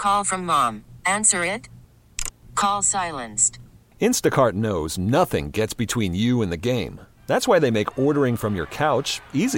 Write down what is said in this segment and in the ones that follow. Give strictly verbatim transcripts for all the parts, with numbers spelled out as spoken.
Call from mom. Answer it. Call silenced. Instacart knows nothing gets between you and the game. That's why they make ordering from your couch easy.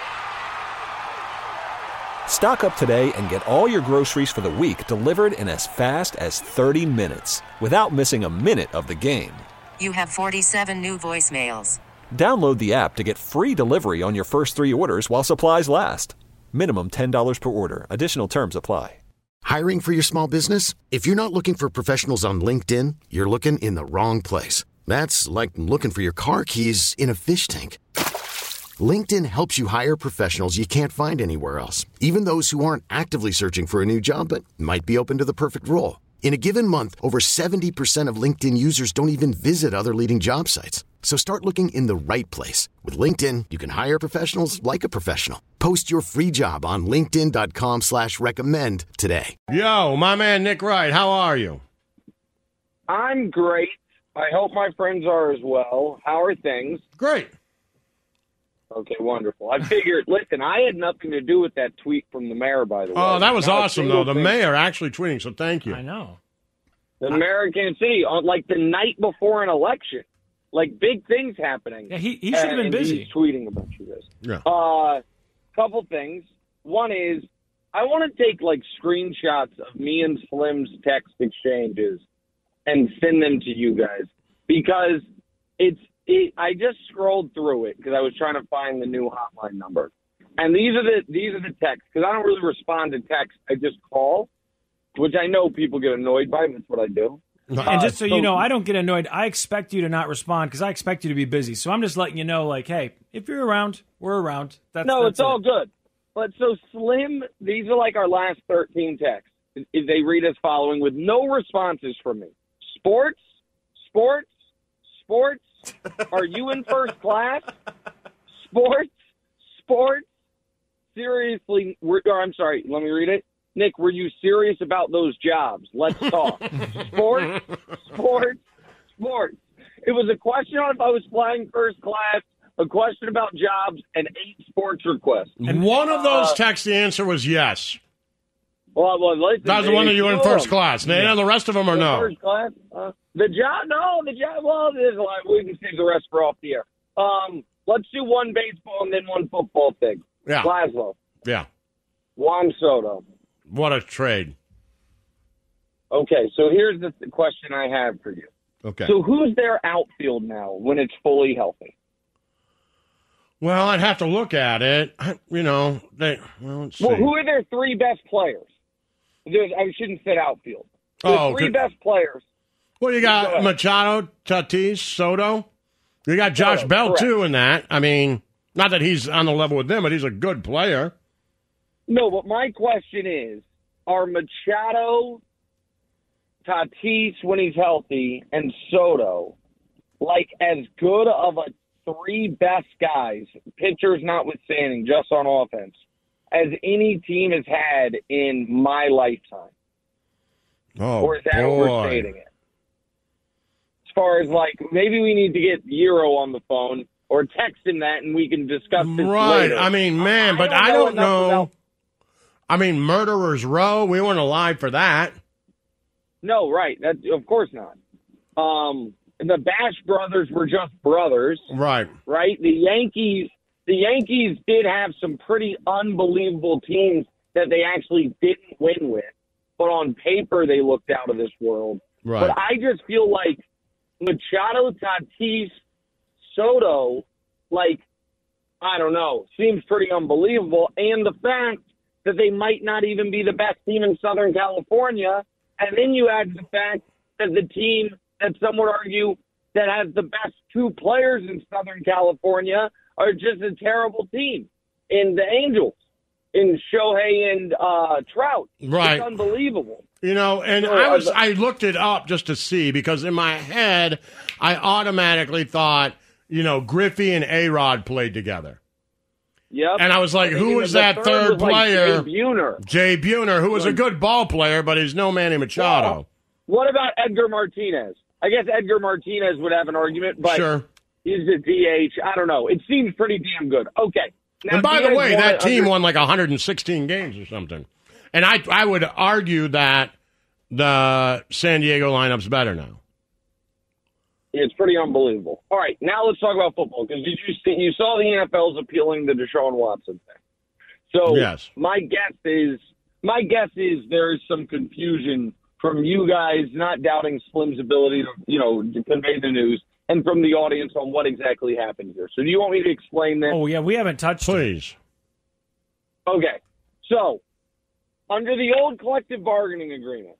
Stock up today and get all your groceries for the week delivered in as fast as thirty minutes without missing a minute of the game. You have forty-seven new voicemails. Download the app to get free delivery on your first three orders while supplies last. Minimum ten dollars per order. Additional terms apply. Hiring for your small business? If you're not looking for professionals on LinkedIn, you're looking in the wrong place. That's like looking for your car keys in a fish tank. LinkedIn helps you hire professionals you can't find anywhere else, even those who aren't actively searching for a new job but might be open to the perfect role. In a given month, over seventy percent of LinkedIn users don't even visit other leading job sites. So start looking in the right place. With LinkedIn, you can hire professionals like a professional. Post your free job on linkedin.com slash recommend today. Yo, my man Nick Wright, how are you? I'm great. I hope my friends are as well. How are things? Great. Okay, wonderful. I figured, listen, I had nothing to do with that tweet from the mayor, by the way. Oh, that was Not awesome, though. The thing. mayor actually tweeting, so thank you. I know. The mayor of Kansas City, on like the night before an election. Like, big things happening. Yeah, he, he should have been and busy. He's tweeting a bunch of this. Yeah. Uh, couple things. One is, I want to take, like, screenshots of me and Slim's text exchanges and send them to you guys. Because it's, it, I just scrolled through it because I was trying to find the new hotline number. And these are the these are the texts, because I don't really respond to text. I just call, which I know people get annoyed by, but that's what I do. And just so you know, I don't get annoyed. I expect you to not respond because I expect you to be busy. So I'm just letting you know, like, hey, if you're around, we're around. That's, no, that's it's all it. good. But so Slim, these are like our last thirteen texts. They read as following with no responses from me. Sports, sports, sports. Are you in first class? Sports, sports. Seriously, we're, or I'm sorry, let me read it. Nick, were you serious about those jobs? Let's talk. Sports, sports, sports. It was a question on if I was flying first class, a question about jobs, and eight sports requests. And one of those uh, texts, the answer was yes. Well, well listen, That was the one that you were in first class. Now, yeah. The rest of them are The no. First class? Uh, the job? No, the job. Well, there's a lot. We can save the rest for off the air. Um, let's do one baseball and then one football thing. Yeah. Glasgow. Yeah. Juan Soto. What a trade. Okay, so here's the th- question I have for you. Okay. So who's their outfield now when it's fully healthy? Well, I'd have to look at it. I, you know, they. Well, let's see. Well, who are their three best players? There's, I shouldn't say outfield. The Oh, three good. best players. Well, you Go got ahead. Machado, Tatis, Soto. You got Josh Soto, Bell, correct. too, in that. I mean, not that he's on the level with them, but he's a good player. No, but my question is, are Machado, Tatis when he's healthy, and Soto like as good of a three best guys, pitchers notwithstanding, just on offense, as any team has had in my lifetime? Oh, Or is that boy. overstating it? As far as, like, maybe we need to get Euro on the phone or text him that and we can discuss this Right. later. I mean, man, I but don't I know don't enough know. about- I mean, Murderer's Row, we weren't alive for that. No, right. That, of course not. Um, the Bash brothers were just brothers, Right. right? The Yankees, the Yankees did have some pretty unbelievable teams that they actually didn't win with, but on paper they looked out of this world. Right. But I just feel like Machado, Tatis, Soto, like, I don't know, seems pretty unbelievable. And the fact that they might not even be the best team in Southern California. And then you add the fact that the team that some would argue that has the best two players in Southern California are just a terrible team in the Angels, in Shohei and uh, Trout. Right. It's unbelievable. You know, and So, I was uh, I looked it up just to see because in my head I automatically thought, you know, Griffey and A-Rod played together. Yep. And I was like, I think who even was the that third was like player? Jay Buhner. Jay Buhner, who was a Like- good ball player, but he's no Manny Machado. Well, what about Edgar Martinez? I guess Edgar Martinez would have an argument, but Sure. he's a D H. I don't know. It seems pretty damn good. Okay. Now, And by do you the guys way, wanna that team under- won like one hundred sixteen games or something. And I I would argue that the San Diego lineup's better now. It's pretty unbelievable. All right, now let's talk about football, because did you see, you saw the N F L's appealing the Deshaun Watson thing. So yes. my guess is my guess is there's some confusion from you guys not doubting Slim's ability to, you know, to convey the news, and from the audience on what exactly happened here. So do you want me to explain this? Oh, yeah, we haven't touched Please. it. Okay. So, under the old collective bargaining agreement,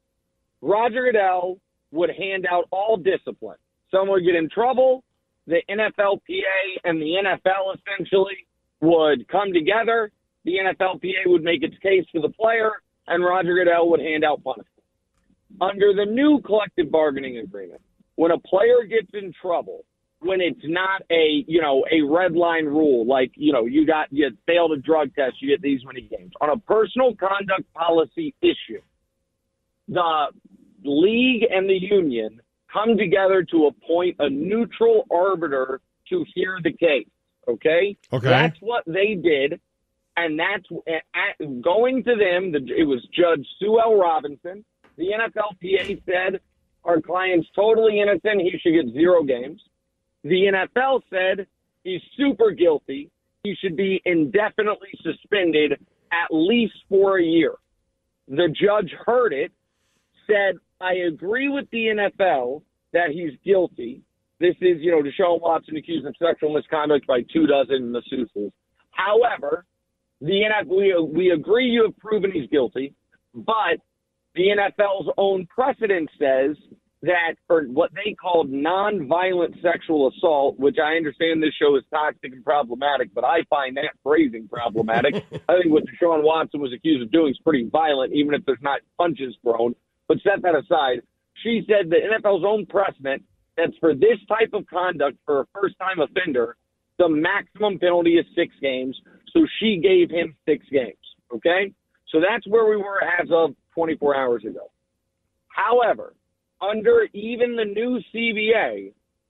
Roger Goodell would hand out all discipline. Someone would get in trouble, the N F L P A and the N F L essentially would come together, the N F L P A would make its case for the player, and Roger Goodell would hand out punishment. Under the new collective bargaining agreement, when a player gets in trouble, when it's not a, you know, a red line rule, like, you know, you got, you failed a drug test, you get these many games. On a personal conduct policy issue, the league and the union come together to appoint a neutral arbiter to hear the case. Okay? Okay. That's what they did. And that's at, going to them. The, it was Judge Sue L. Robinson. The N F L P A said our client's totally innocent. He should get zero games. The N F L said he's super guilty. He should be indefinitely suspended at least for a year. The judge heard it, said, I agree with the N F L that he's guilty. This is, you know, Deshaun Watson accused of sexual misconduct by two dozen masseuses. However, the N F L, we, we agree you have proven he's guilty, but the N F L's own precedent says that for what they called nonviolent sexual assault, which I understand this show is toxic and problematic, but I find that phrasing problematic. I think what Deshaun Watson was accused of doing is pretty violent, even if there's not punches thrown. But set that aside. She said the N F L's own precedent that's for this type of conduct for a first-time offender, the maximum penalty is six games. So she gave him six games, okay? So that's where we were as of twenty-four hours ago. However, under even the new C B A,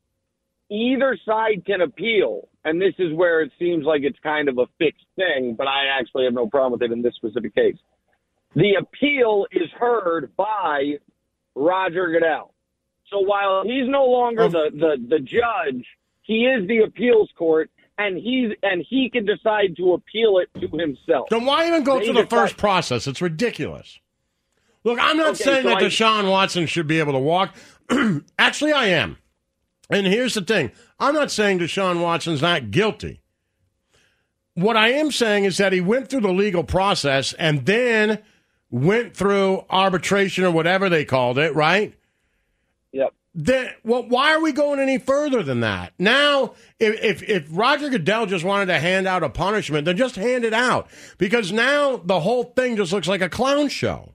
either side can appeal, and this is where it seems like it's kind of a fixed thing, but I actually have no problem with it in this specific case. The appeal is heard by Roger Goodell. So while he's no longer the, the, the judge, he is the appeals court, and he's and he can decide to appeal it to himself. Then why even go They through the decide- first process? It's ridiculous. Look, I'm not Okay, saying so that I- Deshaun Watson should be able to walk. Actually, I am. And here's the thing. I'm not saying Deshaun Watson's not guilty. What I am saying is that he went through the legal process and then went through arbitration or whatever they called it, right? Yep. Then, well, why are we going any further than that? Now, if, if if Roger Goodell just wanted to hand out a punishment, then just hand it out. Because now the whole thing just looks like a clown show.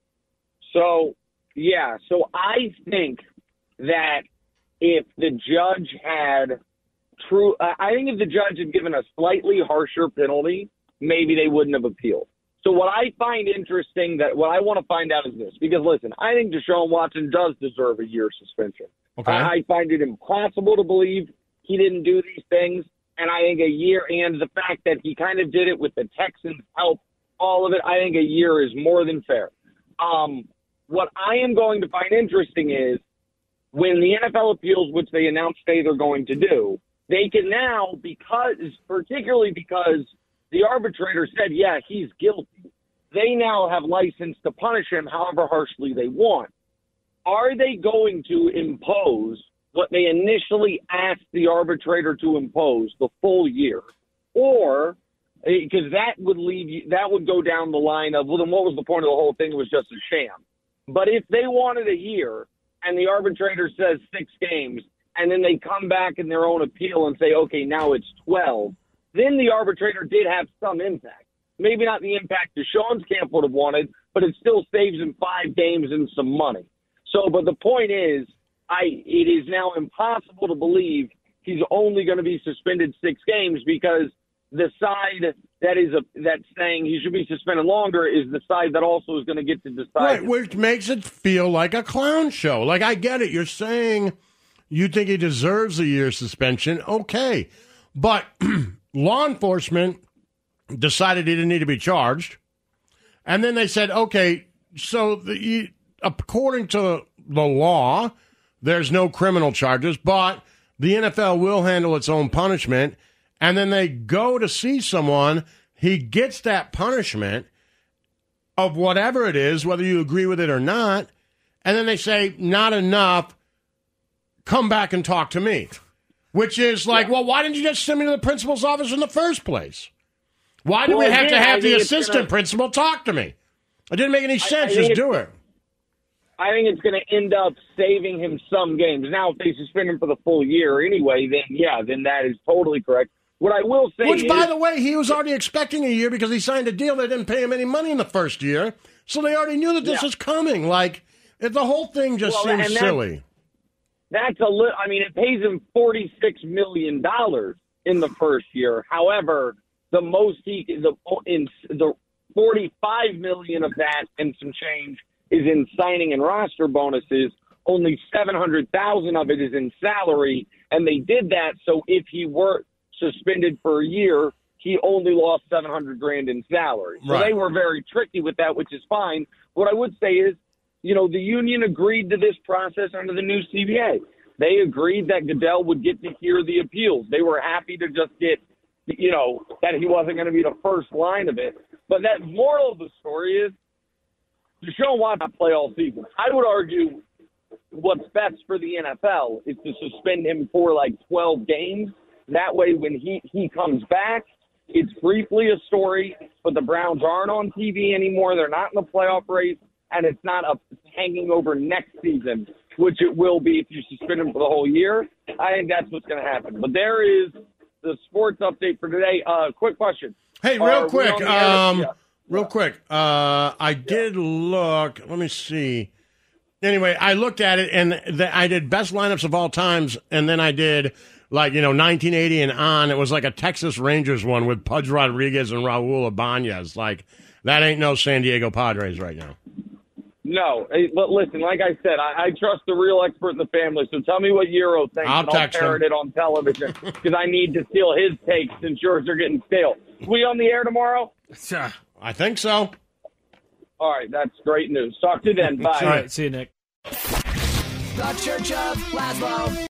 So, yeah, so I think that if the judge had true, uh, I think if the judge had given a slightly harsher penalty, maybe they wouldn't have appealed. So what I find interesting, that what I want to find out is this, because listen, I think Deshaun Watson does deserve a year suspension. Okay. I, I find it impossible to believe he didn't do these things, and I think a year, and the fact that he kind of did it with the Texans' help, all of it, I think a year is more than fair. Um, what I am going to find interesting is when the N F L appeals, which they announced today they're going to do, they can now, because, particularly because the arbitrator said, yeah, he's guilty, they now have license to punish him however harshly they want. Are they going to impose what they initially asked the arbitrator to impose, the full year? Or, because that would leave you, that would go down the line of, well, then what was the point of the whole thing? It was just a sham. But if they wanted a year and the arbitrator says six games, and then they come back in their own appeal and say, okay, now it's twelve, then the arbitrator did have some impact. Maybe not the impact Deshaun's camp would have wanted, but it still saves him five games and some money. So, but the point is, I it is now impossible to believe he's only going to be suspended six games because the side that is a, that's saying he should be suspended longer is the side that also is going to get to decide. Right, which makes it feel like a clown show. Like, I get it. You're saying you think he deserves a year suspension. Okay. But law enforcement decided he didn't need to be charged. And then they said, okay, so the, according to the law, there's no criminal charges, but the N F L will handle its own punishment. And then they go to see someone. He gets that punishment of whatever it is, whether you agree with it or not. And then they say, not enough. Come back and talk to me. Which is like, yeah. well, why didn't you just send me to the principal's office in the first place? Why do well, we have again, to have the assistant gonna, principal talk to me? It didn't make any sense. I, I just do it. I think it's going to end up saving him some games. Now, if they suspend him for the full year anyway, then yeah, then that is totally correct. What I will say Which, is, by the way, he was already expecting a year because he signed a deal that didn't pay him any money in the first year. So they already knew that this yeah. was coming. Like, it, the whole thing just well, seems silly. That's a little, I mean, it pays him forty-six million dollars in the first year. However, the most he, the, in the forty-five million dollars of that and some change is in signing and roster bonuses. Only seven hundred thousand dollars of it is in salary. And they did that so if he were suspended for a year, he only lost seven hundred grand in salary. So right. they were very tricky with that, which is fine. What I would say is, you know, the union agreed to this process under the new C B A. They agreed that Goodell would get to hear the appeals. They were happy to just get, you know, that he wasn't going to be the first line of it. But that moral of the story is Deshaun Watson play all season. I would argue what's best for the N F L is to suspend him for like twelve games. That way when he, he comes back, it's briefly a story, but the Browns aren't on T V anymore. They're not in the playoff race. And it's not a hanging over next season, which it will be if you suspend him for the whole year. I think that's what's going to happen. But there is the sports update for today. Uh, quick question. Hey, real quick, um, yeah. real quick. Uh, I did look. Let me see. Anyway, I looked at it, and the, I did best lineups of all times, and then I did, like, you know, nineteen eighty and on. It was like a Texas Rangers one with Pudge Rodriguez and Raul Ibanez. Like, that ain't no San Diego Padres right now. No, but listen, like I said, I, I trust the real expert in the family, so tell me what Euro thinks, I'll and I'll parrot it on television, because I need to steal his takes since yours are getting stale. We on the air tomorrow? I think so. All right, that's great news. Talk to you then. Bye. All right, see you, Nick. The Church of Laszlo.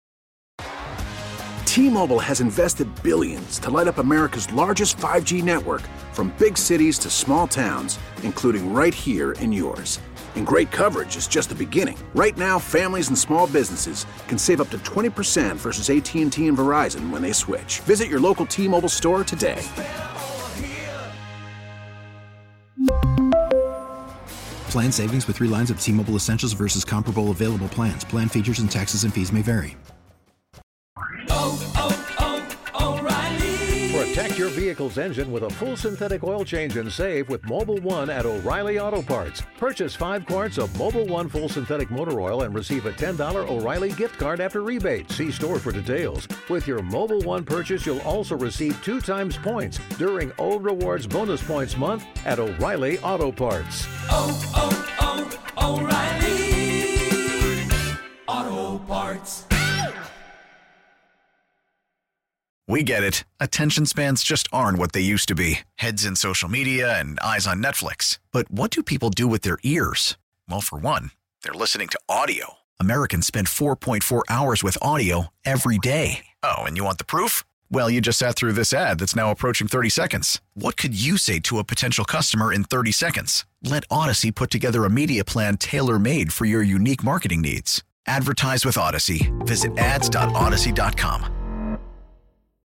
T-Mobile has invested billions to light up America's largest five G network, from big cities to small towns, including right here in yours. And great coverage is just the beginning. Right now, families and small businesses can save up to twenty percent versus A T and T and Verizon when they switch. Visit your local T-Mobile store today. Plan savings with three lines of T-Mobile Essentials versus comparable available plans. Plan features and taxes and fees may vary. Oh, oh, oh, O'Reilly. Protect your vehicle's engine with a full synthetic oil change and save with Mobil one at O'Reilly Auto Parts. Purchase five quarts of Mobil one full synthetic motor oil and receive a ten dollars O'Reilly gift card after rebate. See store for details. With your Mobil one purchase, you'll also receive two times points during O Rewards Bonus Points Month at O'Reilly Auto Parts. Oh, oh, oh, O'Reilly Auto Parts. We get it. Attention spans just aren't what they used to be. Heads in social media and eyes on Netflix. But what do people do with their ears? Well, for one, they're listening to audio. Americans spend four point four hours with audio every day. Oh, and you want the proof? Well, you just sat through this ad that's now approaching thirty seconds. What could you say to a potential customer in thirty seconds? Let Odyssey put together a media plan tailor-made for your unique marketing needs. Advertise with Odyssey. Visit ads dot odyssey dot com.